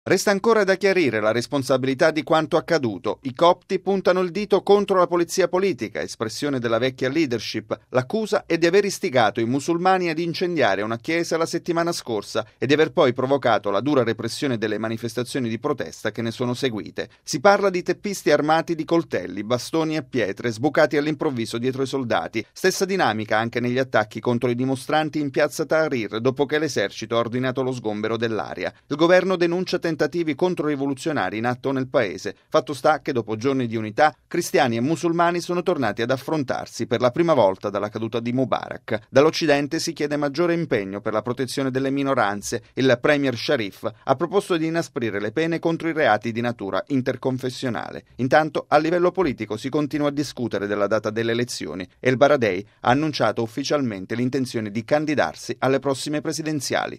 Resta ancora da chiarire la responsabilità di quanto accaduto. I copti puntano il dito contro la polizia politica, espressione della vecchia leadership. L'accusa è di aver istigato i musulmani ad incendiare una chiesa la settimana scorsa e di aver poi provocato la dura repressione delle manifestazioni di protesta che ne sono seguite. Si parla di teppisti armati di coltelli, bastoni e pietre sbucati all'improvviso dietro i soldati. Stessa dinamica anche negli attacchi contro i dimostranti in piazza Tahrir dopo che l'esercito ha ordinato lo sgombero dell'area. Il governo denuncia tentativi controrivoluzionari in atto nel paese. Fatto sta che dopo giorni di unità, cristiani e musulmani sono tornati ad affrontarsi per la prima volta dalla caduta di Mubarak. Dall'Occidente si chiede maggiore impegno per la protezione delle minoranze. Il premier Sharif ha proposto di inasprire le pene contro i reati di natura interconfessionale. Intanto, a livello politico si continua a discutere della data delle elezioni e il Baradei ha annunciato ufficialmente l'intenzione di candidarsi alle prossime presidenziali.